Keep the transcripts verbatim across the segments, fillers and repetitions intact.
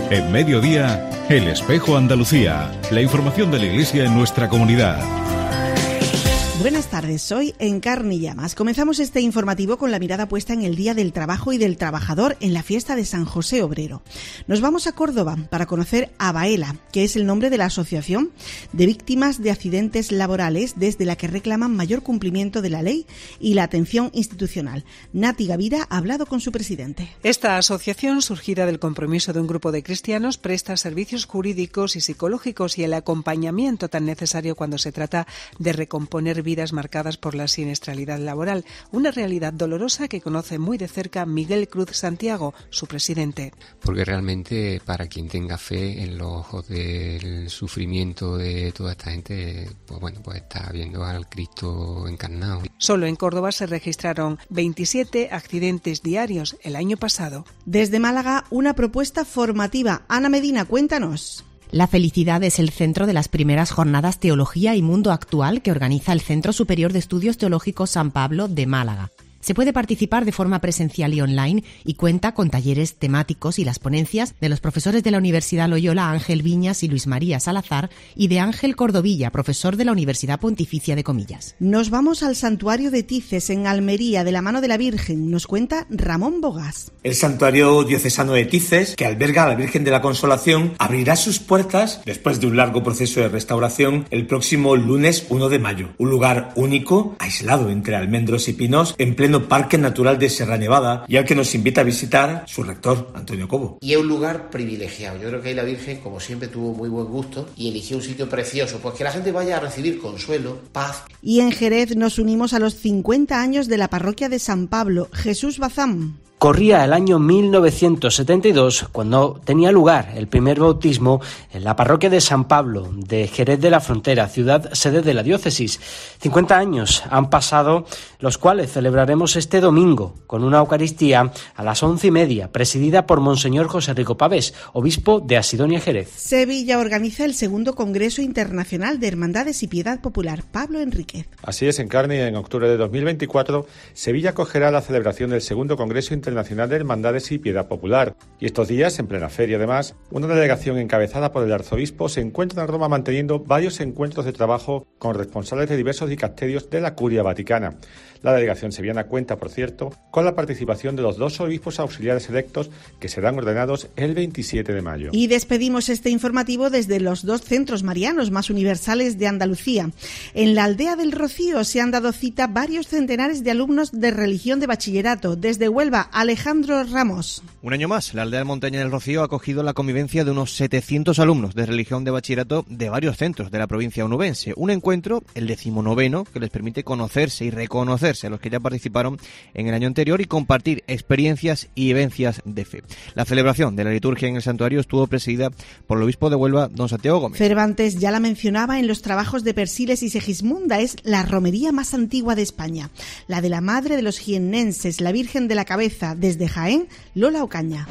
En Mediodía, El Espejo Andalucía. La información de la Iglesia en nuestra comunidad. Buenas tardes, soy Encarni Llamas. Comenzamos este informativo con la mirada puesta en el Día del Trabajo y del Trabajador en la fiesta de San José Obrero. Nos vamos a Córdoba para conocer a Baela, que es el nombre de la Asociación de Víctimas de Accidentes Laborales, desde la que reclaman mayor cumplimiento de la ley y la atención institucional. Nati Gavira ha hablado con su presidente. Esta asociación, surgida del compromiso de un grupo de cristianos, presta servicios jurídicos y psicológicos y el acompañamiento tan necesario cuando se trata de recomponer vidas marcadas por la siniestralidad laboral, una realidad dolorosa que conoce muy de cerca Miguel Cruz Santiago, su presidente. Porque realmente para quien tenga fe en los ojos del sufrimiento de toda esta gente, pues bueno, pues está viendo al Cristo encarnado. Solo en Córdoba se registraron veintisiete accidentes diarios el año pasado. Desde Málaga, una propuesta formativa. Ana Medina, cuéntanos. La felicidad es el centro de las primeras jornadas Teología y Mundo Actual que organiza el Centro Superior de Estudios Teológicos San Pablo de Málaga. Se puede participar de forma presencial y online y cuenta con talleres temáticos y las ponencias de los profesores de la Universidad Loyola Ángel Viñas y Luis María Salazar y de Ángel Cordovilla, profesor de la Universidad Pontificia de Comillas. Nos vamos al santuario de Tices en Almería de la mano de la Virgen, nos cuenta Ramón Bogas. El santuario diocesano de Tices, que alberga a la Virgen de la Consolación, abrirá sus puertas después de un largo proceso de restauración el próximo lunes primero de mayo. Un lugar único, aislado entre almendros y pinos, en pleno Parque Natural de Sierra Nevada, y al que nos invita a visitar su rector, Antonio Cobo. Y es un lugar privilegiado. Yo creo que ahí la Virgen, como siempre, tuvo muy buen gusto y eligió un sitio precioso, pues que la gente vaya a recibir consuelo, paz. Y en Jerez nos unimos a los cincuenta años de la parroquia de San Pablo. Jesús Bazán. Corría el año mil novecientos setenta y dos cuando tenía lugar el primer bautismo en la parroquia de San Pablo de Jerez de la Frontera, ciudad sede de la diócesis. cincuenta años han pasado, los cuales celebraremos este domingo con una Eucaristía a las once y media, presidida por Monseñor José Rico Pavés, obispo de Asidonia Jerez. Sevilla organiza el segundo Congreso Internacional de Hermandades y Piedad Popular. Pablo Enríquez. Así es, Encarni, en octubre de dos mil veinticuatro, Sevilla acogerá la celebración del segundo Congreso Internacional Internacional de Hermandades y Piedad Popular. Y estos días, en plena feria además, una delegación encabezada por el arzobispo se encuentra en Roma manteniendo varios encuentros de trabajo con responsables de diversos dicasterios de la Curia Vaticana. La delegación sevillana cuenta, por cierto, con la participación de los dos obispos auxiliares electos que serán ordenados el veintisiete de mayo. Y despedimos este informativo desde los dos centros marianos más universales de Andalucía. En la aldea del Rocío se han dado cita varios centenares de alumnos de religión de bachillerato. Desde Huelva, Alejandro Ramos. Un año más, la aldea montaña del Rocío ha acogido la convivencia de unos setecientos alumnos de religión de bachillerato de varios centros de la provincia onubense. Un encuentro, el decimonoveno, que les permite conocerse y reconocerse a los que ya participaron en el año anterior y compartir experiencias y vivencias de fe. La celebración de la liturgia en el santuario estuvo presidida por el obispo de Huelva, don Santiago Gómez. Cervantes ya la mencionaba en los trabajos de Persiles y Segismunda, es la romería más antigua de España, la de la madre de los jiennenses, la Virgen de la Cabeza, desde Jaén, Lola Ocaña.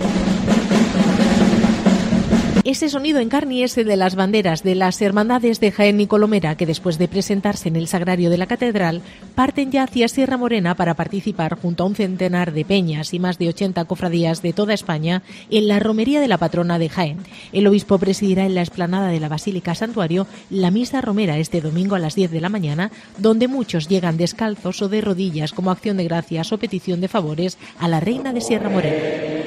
Ese sonido, Encarni, es el de las banderas de las hermandades de Jaén y Colomera, que después de presentarse en el sagrario de la catedral, parten ya hacia Sierra Morena para participar junto a un centenar de peñas y más de ochenta cofradías de toda España en la romería de la patrona de Jaén. El obispo presidirá en la explanada de la Basílica Santuario la misa romera este domingo a las diez de la mañana, donde muchos llegan descalzos o de rodillas como acción de gracias o petición de favores a la reina de Sierra Morena.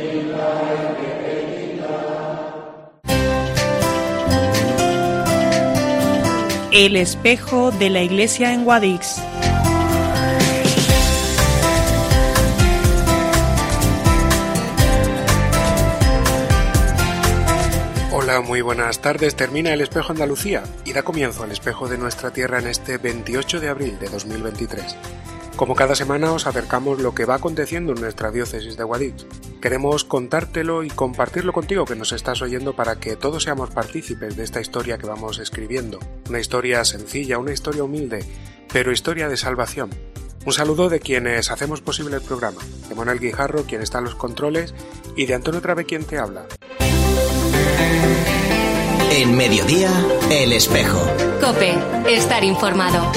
El espejo de la iglesia en Guadix. Hola, muy buenas tardes. Termina el Espejo Andalucía y da comienzo al espejo de nuestra tierra en este veintiocho de abril de dos mil veintitrés. Como cada semana os acercamos lo que va aconteciendo en nuestra diócesis de Guadix. Queremos contártelo y compartirlo contigo que nos estás oyendo para que todos seamos partícipes de esta historia que vamos escribiendo. Una historia sencilla, una historia humilde, pero historia de salvación. Un saludo de quienes hacemos posible el programa, de Manuel Guijarro, quien está en los controles, y de Antonio Trave, quien te habla. En Mediodía, El Espejo. COPE, estar informado.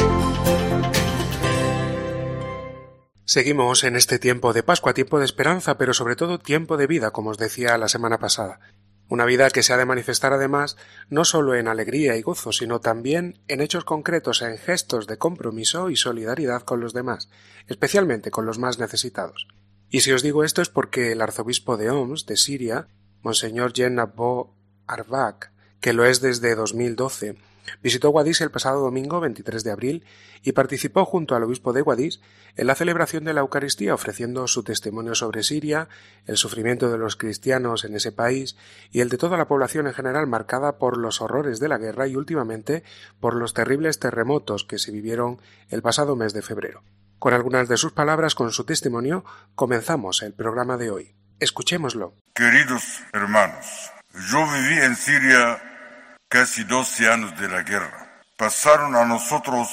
Seguimos en este tiempo de Pascua, tiempo de esperanza, pero sobre todo tiempo de vida, como os decía la semana pasada. Una vida que se ha de manifestar además no solo en alegría y gozo, sino también en hechos concretos, en gestos de compromiso y solidaridad con los demás, especialmente con los más necesitados. Y si os digo esto es porque el arzobispo de Homs, de Siria, Monseñor Jen Abbo Arbak, que lo es desde dos mil doce, visitó Guadix el pasado domingo veintitrés de abril y participó junto al obispo de Guadix en la celebración de la Eucaristía, ofreciendo su testimonio sobre Siria, el sufrimiento de los cristianos en ese país y el de toda la población en general, marcada por los horrores de la guerra y últimamente por los terribles terremotos que se vivieron el pasado mes de febrero. Con algunas de sus palabras, con su testimonio, comenzamos el programa de hoy. Escuchémoslo. Queridos hermanos, yo viví en Siria casi doce años de la guerra. Pasaron a nosotros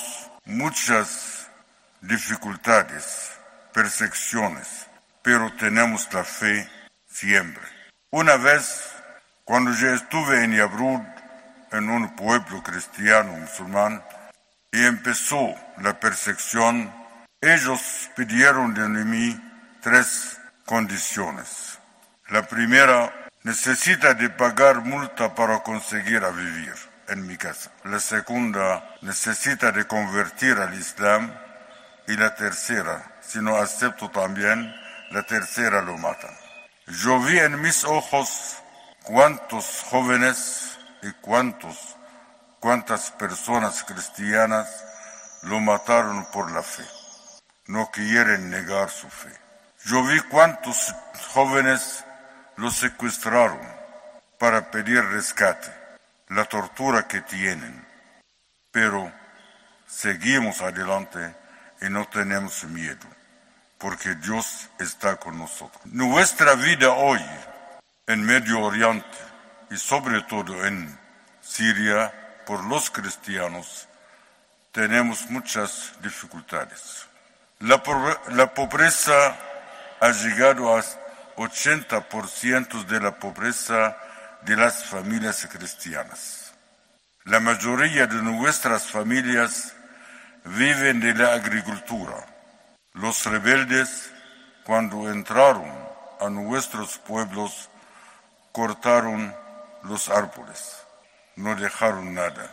muchas dificultades, persecuciones, pero tenemos la fe siempre. Una vez, cuando yo estuve en Yabrud, en un pueblo cristiano musulmán, y empezó la persecución, ellos pidieron de mí tres condiciones. La primera, necesita de pagar multa para conseguir a vivir en mi casa. La segunda, necesita de convertir al Islam. Y la tercera, si no acepto también, la tercera lo matan. Yo vi en mis ojos cuántos jóvenes y cuántos, cuántas personas cristianas lo mataron por la fe. No quieren negar su fe. Yo vi cuántos jóvenes lo secuestraron para pedir rescate, la tortura que tienen. Pero seguimos adelante y no tenemos miedo, porque Dios está con nosotros. Nuestra vida hoy en Medio Oriente y sobre todo en Siria, por los cristianos, tenemos muchas dificultades. La, la pobreza ha llegado a ochenta por ciento de la pobreza de las familias cristianas. La mayoría de nuestras familias viven de la agricultura. Los rebeldes, cuando entraron a nuestros pueblos, cortaron los árboles, no dejaron nada,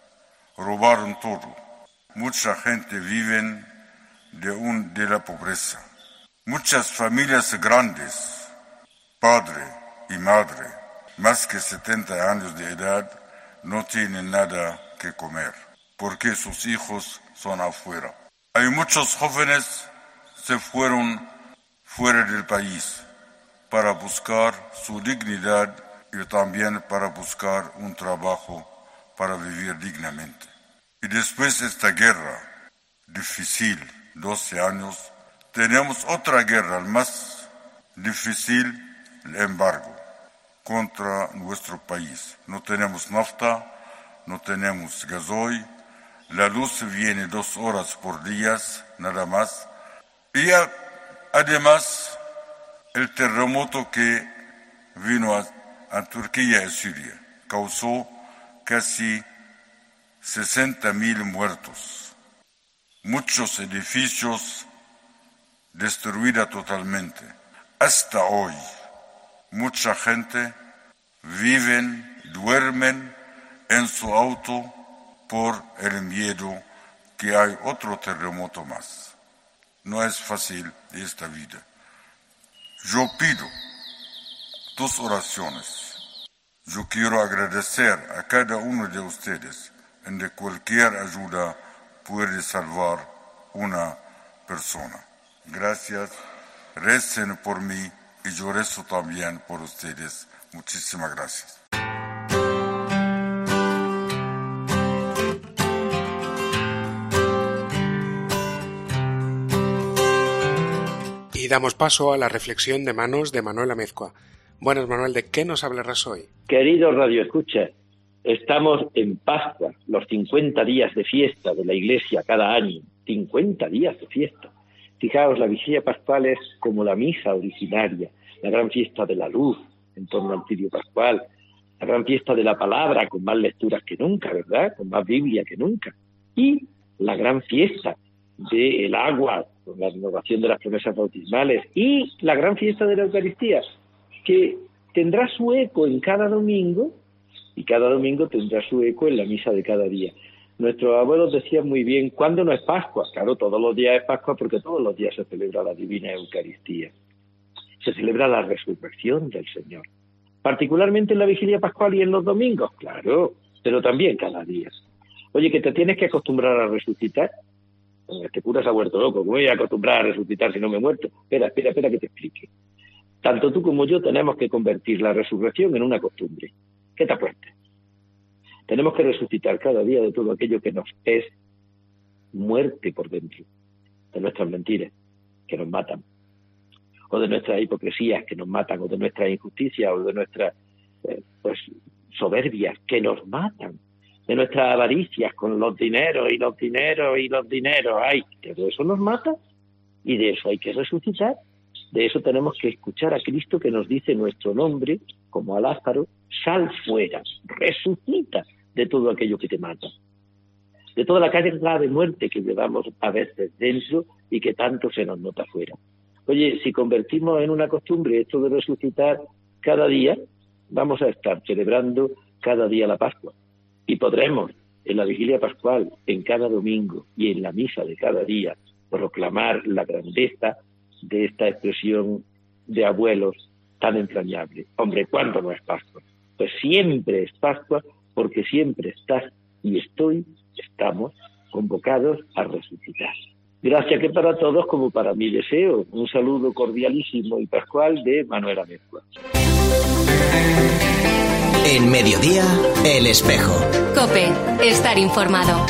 robaron todo. Mucha gente vive de, un, de la pobreza. Muchas familias grandes, padre y madre, más que setenta años de edad, no tienen nada que comer, porque sus hijos son afuera. Hay muchos jóvenes que se fueron fuera del país para buscar su dignidad y también para buscar un trabajo para vivir dignamente. Y después de esta guerra difícil, doce años, tenemos otra guerra más difícil, el embargo contra nuestro país. No tenemos nafta, no tenemos gasoil, la luz viene dos horas por día, nada más. Y a, además, el terremoto que vino a, a Turquía y Siria causó casi sesenta mil muertos. Muchos edificios destruida totalmente. Hasta hoy, mucha gente viven, duermen en su auto por el miedo que hay otro terremoto más. No es fácil esta vida. Yo pido tus oraciones. Yo quiero agradecer a cada uno de ustedes en de cualquier ayuda puede salvar una persona. Gracias, recen por mí y yo rezo también por ustedes. Muchísimas gracias. Y damos paso a la reflexión de manos de Manuel Amezcua. Buenas, Manuel, ¿de qué nos hablarás hoy? Queridos radioescuchas, estamos en Pascua, los cincuenta días de fiesta de la Iglesia cada año. cincuenta días de fiesta. Fijaos, la vigilia pascual es como la misa originaria, la gran fiesta de la luz en torno al Cirio Pascual, la gran fiesta de la palabra con más lecturas que nunca, ¿verdad? Con más Biblia que nunca. Y la gran fiesta del agua, con la renovación de las promesas bautismales, y la gran fiesta de la Eucaristía, que tendrá su eco en cada domingo y cada domingo tendrá su eco en la misa de cada día. Nuestros abuelos decían muy bien, ¿cuándo no es Pascua? Claro, todos los días es Pascua porque todos los días se celebra la Divina Eucaristía. Se celebra la resurrección del Señor. Particularmente en la Vigilia Pascual y en los domingos, claro, pero también cada día. Oye, que te tienes que acostumbrar a resucitar. Este cura se ha vuelto loco, ¿cómo voy a acostumbrar a resucitar si no me he muerto? Espera, espera, espera que te explique. Tanto tú como yo tenemos que convertir la resurrección en una costumbre. ¿Qué te apuestas? Tenemos que resucitar cada día de todo aquello que nos es muerte por dentro, de nuestras mentiras, que nos matan, o de nuestras hipocresías, que nos matan, o de nuestras injusticias, o de nuestras eh, pues soberbias, que nos matan, de nuestras avaricias con los dineros, y los dineros, y los dineros. Ay, todo eso nos mata, y de eso hay que resucitar. De eso tenemos que escuchar a Cristo que nos dice nuestro nombre, como a Lázaro, sal fuera, resucita de todo aquello que te mata, de toda la carga de muerte que llevamos a veces dentro y que tanto se nos nota fuera. Oye, si convertimos en una costumbre esto de resucitar cada día, vamos a estar celebrando cada día la Pascua y podremos en la Vigilia Pascual, en cada domingo y en la misa de cada día proclamar la grandeza de esta expresión de abuelos tan entrañable. Hombre, ¿cuándo no es Pascua? Pues siempre es Pascua, porque siempre estás y estoy, estamos convocados a resucitar. Gracias que para todos, como para mi deseo, un saludo cordialísimo y pascual de Manuel Amezcua. En Mediodía, El Espejo. COPE, estar informado.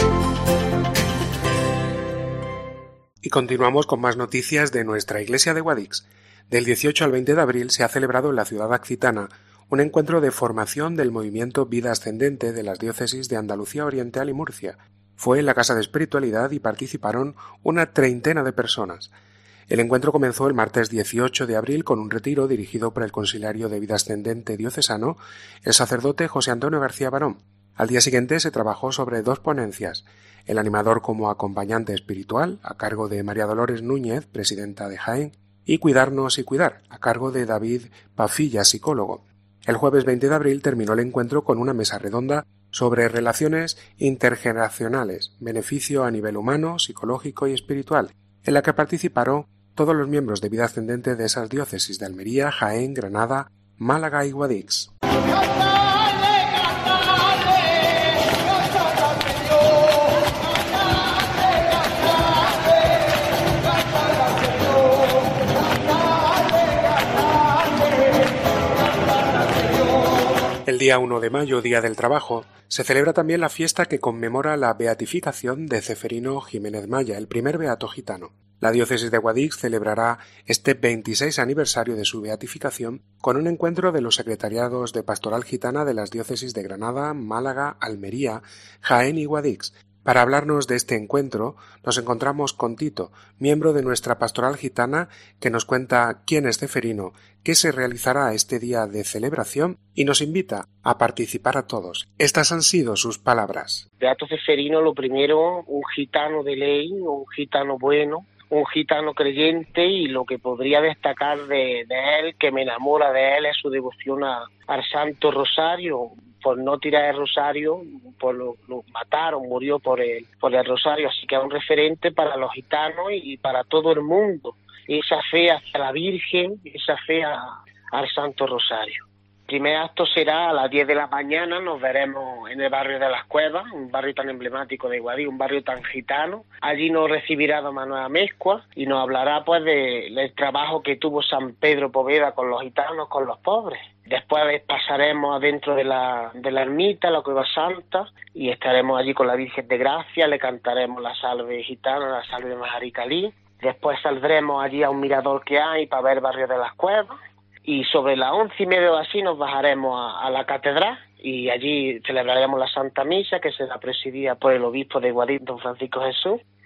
Y continuamos con más noticias de nuestra iglesia de Guadix. Del dieciocho al veinte de abril se ha celebrado en la ciudad accitana un encuentro de formación del movimiento Vida Ascendente de las diócesis de Andalucía Oriental y Murcia. Fue en la Casa de Espiritualidad y participaron una treintena de personas. El encuentro comenzó el martes dieciocho de abril con un retiro dirigido por el Consiliario de Vida Ascendente diocesano, el sacerdote José Antonio García Barón. Al día siguiente se trabajó sobre dos ponencias, el animador como acompañante espiritual, a cargo de María Dolores Núñez, presidenta de Jaén, y Cuidarnos y Cuidar, a cargo de David Pafilla, psicólogo. El jueves veinte de abril terminó el encuentro con una mesa redonda sobre relaciones intergeneracionales, beneficio a nivel humano, psicológico y espiritual, en la que participaron todos los miembros de Vida Ascendente de esas diócesis de Almería, Jaén, Granada, Málaga y Guadix. El día uno de mayo, Día del Trabajo, se celebra también la fiesta que conmemora la beatificación de Ceferino Jiménez Maya, el primer beato gitano. La diócesis de Guadix celebrará este veintiséis aniversario de su beatificación con un encuentro de los secretariados de Pastoral Gitana de las diócesis de Granada, Málaga, Almería, Jaén y Guadix. Para hablarnos de este encuentro, nos encontramos con Tito, miembro de nuestra Pastoral Gitana, que nos cuenta quién es Ceferino, qué se realizará este día de celebración y nos invita a participar a todos. Estas han sido sus palabras. Beato Ceferino, lo primero, un gitano de ley, un gitano bueno, un gitano creyente, y lo que podría destacar de, de él, que me enamora de él, es su devoción a, al Santo Rosario. Por no tirar el rosario, por lo, lo mataron, murió por el, por el rosario, así que es un referente para los gitanos y para todo el mundo. Esa fe hacia la Virgen, esa fe a, al Santo Rosario. El primer acto será a las diez de la mañana, nos veremos en el barrio de Las Cuevas, un barrio tan emblemático de Guadix, un barrio tan gitano. Allí nos recibirá don Manuel Amezcua y nos hablará pues de, del trabajo que tuvo San Pedro Poveda con los gitanos, con los pobres. Después pasaremos adentro de la, de la ermita, la Cueva Santa, y estaremos allí con la Virgen de Gracia, le cantaremos la salve gitana, la salve Majaricalí. Después saldremos allí a un mirador que hay para ver el barrio de Las Cuevas. Y sobre las once y media o así nos bajaremos a, a la catedral y allí celebraremos la Santa Misa, que será presidida por el obispo de Guadix, don Francisco Jesús.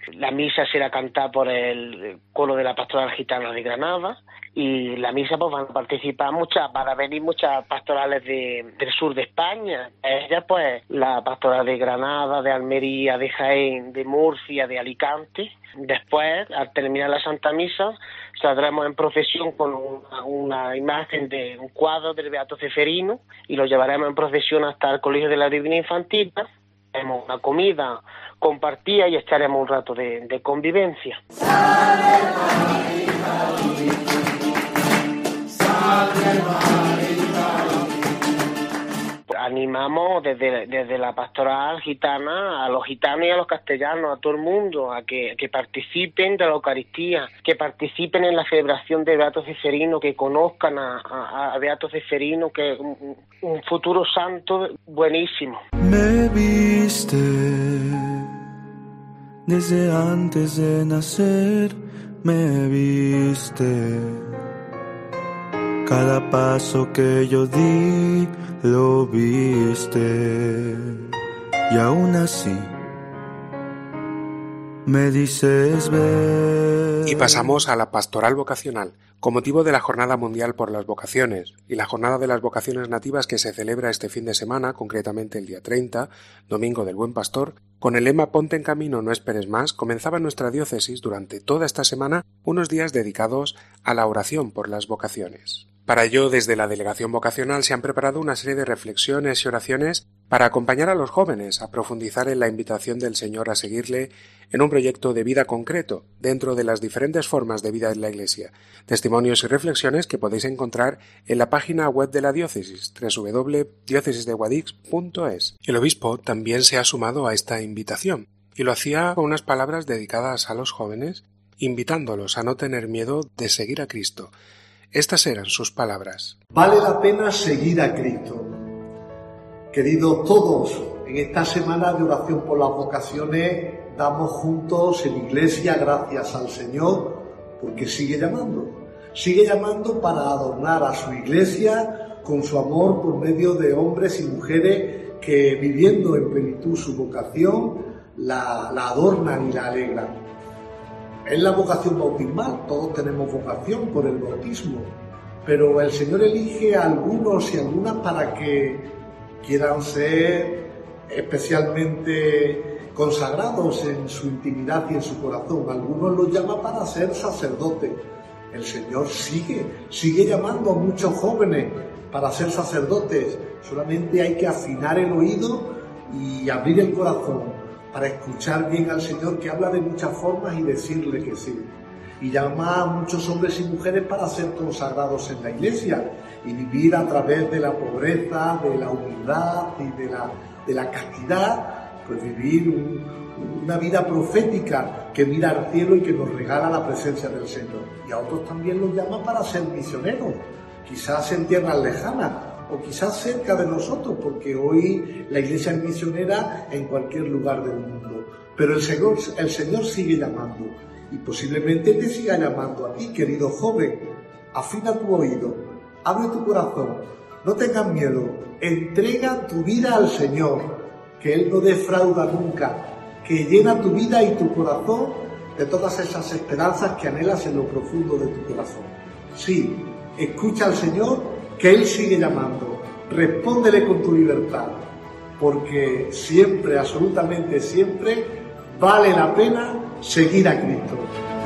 La misa será cantada por el coro de la Pastoral Gitana de Granada, y la misa pues van a participar muchas, van a venir muchas pastorales de, del sur de España. Ellas pues la Pastoral de Granada, de Almería, de Jaén, de Murcia, de Alicante. Después, al terminar la Santa Misa, saldremos en procesión con una, una imagen de un cuadro del Beato Ceferino y lo llevaremos en procesión hasta el Colegio de la Divina Infantil. Haremos una comida compartida y echaremos un rato de, de convivencia. Animamos desde, desde la pastoral gitana a los gitanos y a los castellanos, a todo el mundo, a que, a que participen de la Eucaristía, que participen en la celebración de Beato Ceferino, que conozcan a, a, a Beato Ceferino, que es un, un futuro santo buenísimo. Me viste desde antes de nacer, me viste. Cada paso que yo di lo viste, y aún así me dices ver. Y pasamos a la pastoral vocacional, con motivo de la Jornada Mundial por las Vocaciones y la Jornada de las Vocaciones Nativas que se celebra este fin de semana, concretamente el día treinta, Domingo del Buen Pastor. Con el lema Ponte en camino, no esperes más, comenzaba en nuestra diócesis durante toda esta semana unos días dedicados a la oración por las vocaciones. Para ello, desde la Delegación Vocacional se han preparado una serie de reflexiones y oraciones para acompañar a los jóvenes a profundizar en la invitación del Señor a seguirle en un proyecto de vida concreto dentro de las diferentes formas de vida en la Iglesia. Testimonios y reflexiones que podéis encontrar en la página web de la diócesis, doble u doble u doble punto diócesis de guadix punto es. El obispo también se ha sumado a esta invitación y lo hacía con unas palabras dedicadas a los jóvenes, invitándolos a no tener miedo de seguir a Cristo. Estas eran sus palabras. Vale la pena seguir a Cristo. Queridos todos, en esta semana de oración por las vocaciones damos juntos en Iglesia gracias al Señor porque sigue llamando. Sigue llamando para adornar a su Iglesia con su amor por medio de hombres y mujeres que viviendo en plenitud su vocación la, la adornan y la alegran. Es la vocación bautismal, todos tenemos vocación por el bautismo, pero el Señor elige a algunos y algunas para que quieran ser especialmente consagrados en su intimidad y en su corazón. Algunos los llama para ser sacerdotes. El Señor sigue, sigue llamando a muchos jóvenes para ser sacerdotes. Solamente hay que afinar el oído y abrir el corazón para escuchar bien al Señor, que habla de muchas formas, y decirle que sí. Y llama a muchos hombres y mujeres para ser consagrados en la Iglesia y vivir a través de la pobreza, de la humildad y de la, de la castidad, pues vivir un, una vida profética que mira al cielo y que nos regala la presencia del Señor. Y a otros también los llama para ser misioneros, quizás en tierras lejanas, o quizás cerca de nosotros, porque hoy la Iglesia es misionera en cualquier lugar del mundo. Pero el Señor, el Señor sigue llamando, y posiblemente te siga llamando a ti, querido joven. Afina tu oído, abre tu corazón, no tengas miedo, entrega tu vida al Señor, que Él no defrauda nunca, que llena tu vida y tu corazón de todas esas esperanzas que anhelas en lo profundo de tu corazón. Sí, escucha al Señor, que Él sigue llamando. Respóndele con tu libertad, porque siempre, absolutamente siempre, vale la pena seguir a Cristo.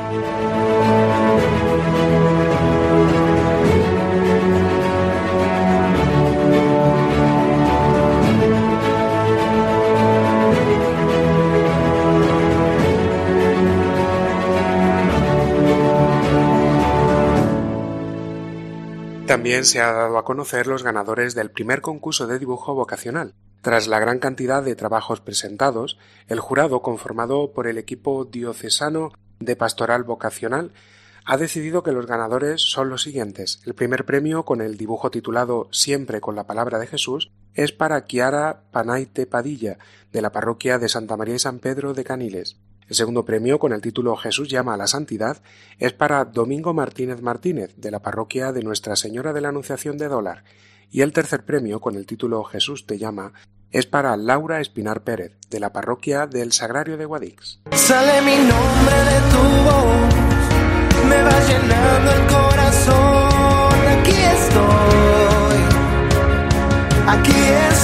También se ha dado a conocer los ganadores del primer concurso de dibujo vocacional. Tras la gran cantidad de trabajos presentados, el jurado, conformado por el equipo diocesano de Pastoral Vocacional, ha decidido que los ganadores son los siguientes. El primer premio, con el dibujo titulado Siempre con la palabra de Jesús, es para Kiara Panaite Padilla, de la parroquia de Santa María y San Pedro de Caniles. El segundo premio, con el título Jesús llama a la santidad, es para Domingo Martínez Martínez, de la parroquia de Nuestra Señora de la Anunciación de Dólar. Y el tercer premio, con el título Jesús te llama, es para Laura Espinar Pérez, de la parroquia del Sagrario de Guadix. Sale mi nombre de tu voz, me va llenando el corazón. Aquí estoy, aquí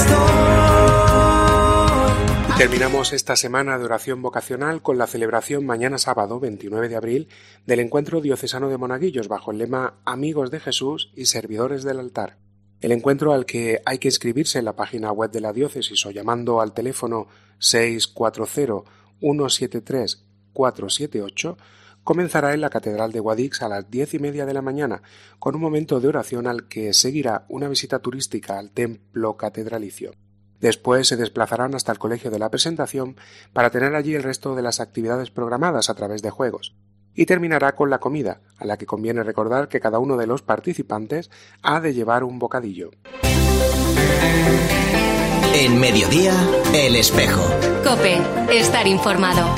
estoy. Y terminamos esta semana de oración vocacional con la celebración mañana sábado veintinueve de abril del Encuentro Diocesano de Monaguillos bajo el lema Amigos de Jesús y Servidores del Altar. El encuentro, al que hay que inscribirse en la página web de la diócesis o llamando al teléfono seis cuatro cero, uno siete tres, cuatro siete ocho, comenzará en la Catedral de Guadix a las diez y media de la mañana, con un momento de oración al que seguirá una visita turística al templo catedralicio. Después se desplazarán hasta el Colegio de la Presentación para tener allí el resto de las actividades programadas a través de juegos. Y terminará con la comida, a la que conviene recordar que cada uno de los participantes ha de llevar un bocadillo. En Mediodía, El Espejo. COPE, estar informado.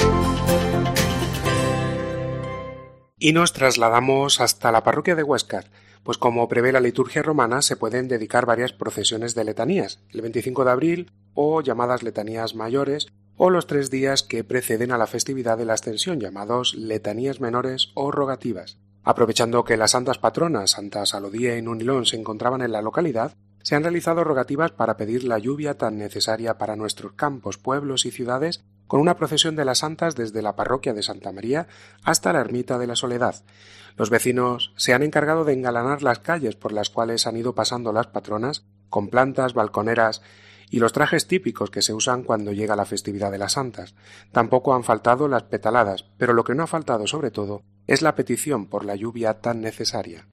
Y nos trasladamos hasta la parroquia de Huéscar, pues como prevé la liturgia romana se pueden dedicar varias procesiones de letanías, el veinticinco de abril o llamadas letanías mayores, o los tres días que preceden a la festividad de la Ascensión, llamados letanías menores o rogativas. Aprovechando que las santas patronas, Santa Salodía y Nunilón, se encontraban en la localidad, se han realizado rogativas para pedir la lluvia tan necesaria para nuestros campos, pueblos y ciudades, con una procesión de las santas desde la parroquia de Santa María hasta la ermita de la Soledad. Los vecinos se han encargado de engalanar las calles por las cuales han ido pasando las patronas, con plantas, balconeras y los trajes típicos que se usan cuando llega la festividad de las santas. Tampoco han faltado las petaladas, pero lo que no ha faltado sobre todo es la petición por la lluvia tan necesaria.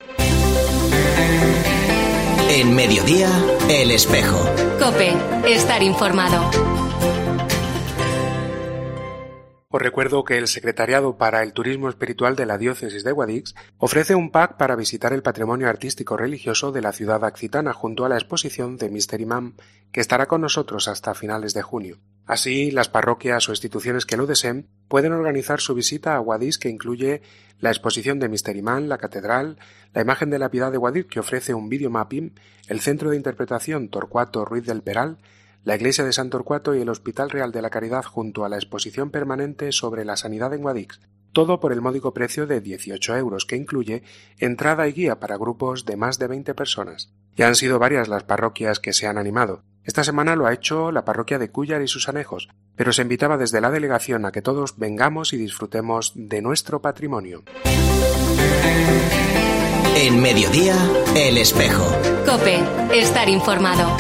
En Mediodía, El Espejo. COPE, estar informado. Os recuerdo que el Secretariado para el Turismo Espiritual de la Diócesis de Guadix ofrece un pack para visitar el patrimonio artístico religioso de la ciudad accitana junto a la exposición de Mystery Man, que estará con nosotros hasta finales de junio. Así, las parroquias o instituciones que lo deseen pueden organizar su visita a Guadix, que incluye la exposición de Mystery Man, la catedral, la imagen de la Piedad de Guadix, que ofrece un videomapping, el centro de interpretación Torcuato Ruiz del Peral, la iglesia de San Torcuato y el Hospital Real de la Caridad junto a la exposición permanente sobre la sanidad en Guadix, todo por el módico precio de dieciocho euros, que incluye entrada y guía para grupos de más de veinte personas. Ya han sido varias las parroquias que se han animado. Esta semana lo ha hecho la parroquia de Cúllar y sus anejos, pero se invitaba desde la delegación a que todos vengamos y disfrutemos de nuestro patrimonio. En Mediodía, El Espejo. COPE, estar informado.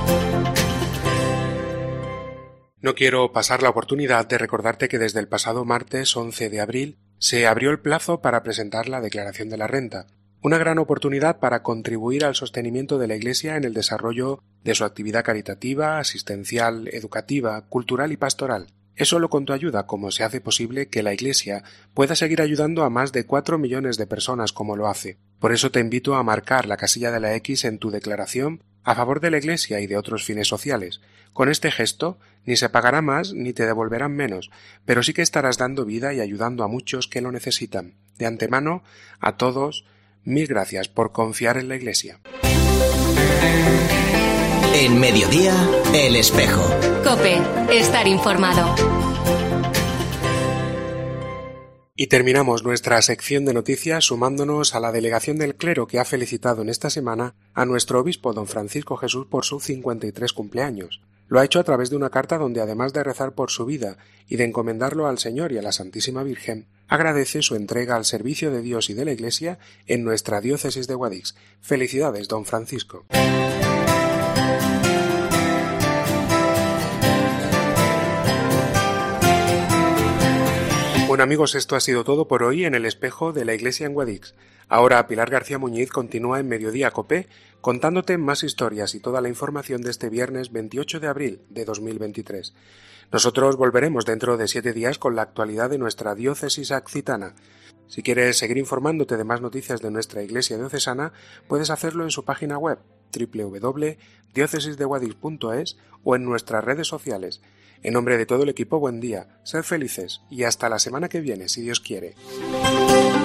No quiero pasar la oportunidad de recordarte que desde el pasado martes once de abril se abrió el plazo para presentar la declaración de la renta, una gran oportunidad para contribuir al sostenimiento de la Iglesia en el desarrollo de su actividad caritativa, asistencial, educativa, cultural y pastoral. Es solo con tu ayuda como se hace posible que la Iglesia pueda seguir ayudando a más de cuatro millones de personas como lo hace. Por eso te invito a marcar la casilla de la X en tu declaración a favor de la Iglesia y de otros fines sociales. Con este gesto ni se pagará más ni te devolverán menos, pero sí que estarás dando vida y ayudando a muchos que lo necesitan. De antemano, a todos, mil gracias por confiar en la Iglesia. En Mediodía, El Espejo. COPE, estar informado. Y terminamos nuestra sección de noticias sumándonos a la delegación del clero que ha felicitado en esta semana a nuestro obispo don Francisco Jesús por su cincuenta y tres cumpleaños. Lo ha hecho a través de una carta donde, además de rezar por su vida y de encomendarlo al Señor y a la Santísima Virgen, agradece su entrega al servicio de Dios y de la Iglesia en nuestra diócesis de Guadix. Felicidades, don Francisco. Bueno amigos, esto ha sido todo por hoy en el espejo de la Iglesia en Guadix. Ahora Pilar García Muñiz continúa en Mediodía COPE contándote más historias y toda la información de este viernes veintiocho de abril de dos mil veintitrés. Nosotros volveremos dentro de siete días con la actualidad de nuestra diócesis accitana. Si quieres seguir informándote de más noticias de nuestra Iglesia diocesana, puedes hacerlo en su página web doble u doble u doble punto diócesis de guadix punto es o en nuestras redes sociales. En nombre de todo el equipo, buen día, sed felices y hasta la semana que viene, si Dios quiere.